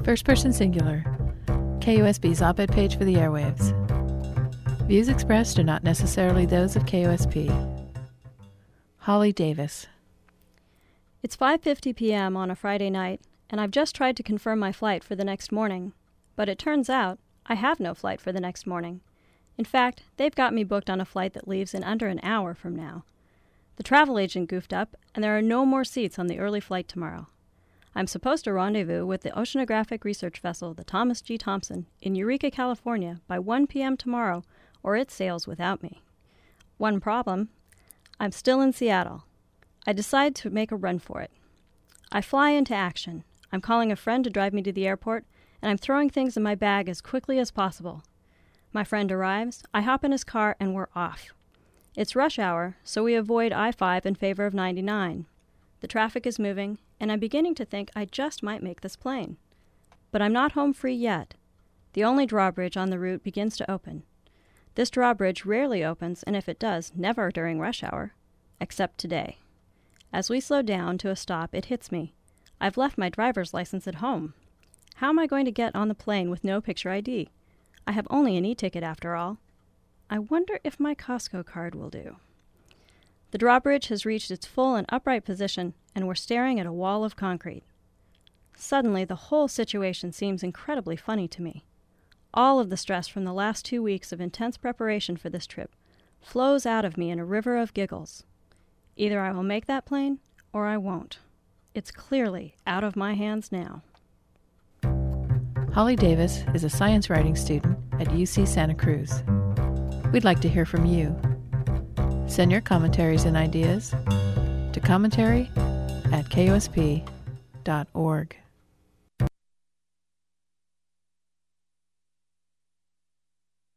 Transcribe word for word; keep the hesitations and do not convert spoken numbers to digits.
First person singular. K U S B's op-ed page for the airwaves. Views expressed are not necessarily those of K U S P. Holly Davis. It's five fifty p.m. on a Friday night, and I've just tried to confirm my flight for the next morning. But it turns out I have no flight for the next morning. In fact, they've got me booked on a flight that leaves in under an hour from now. The travel agent goofed up, and there are no more seats on the early flight tomorrow. I'm supposed to rendezvous with the oceanographic research vessel, the Thomas G. Thompson, in Eureka, California, by one p.m. tomorrow, or it sails without me. One problem: I'm still in Seattle. I decide to make a run for it. I fly into action. I'm calling a friend to drive me to the airport, and I'm throwing things in my bag as quickly as possible. My friend arrives, I hop in his car, and we're off. It's rush hour, so we avoid I five in favor of ninety-nine. The traffic is moving, and I'm beginning to think I just might make this plane. But I'm not home free yet. The only drawbridge on the route begins to open. This drawbridge rarely opens, and if it does, never during rush hour, except today. As we slow down to a stop, it hits me. I've left my driver's license at home. How am I going to get on the plane with no picture I D? I have only an e-ticket after all. I wonder if my Costco card will do. The drawbridge has reached its full and upright position, and we're staring at a wall of concrete. Suddenly, the whole situation seems incredibly funny to me. All of the stress from the last two weeks of intense preparation for this trip flows out of me in a river of giggles. Either I will make that plane, or I won't. It's clearly out of my hands now. Holly Davis is a science writing student at U C Santa Cruz. We'd like to hear from you. Send your commentaries and ideas to commentary at K U S P dot org.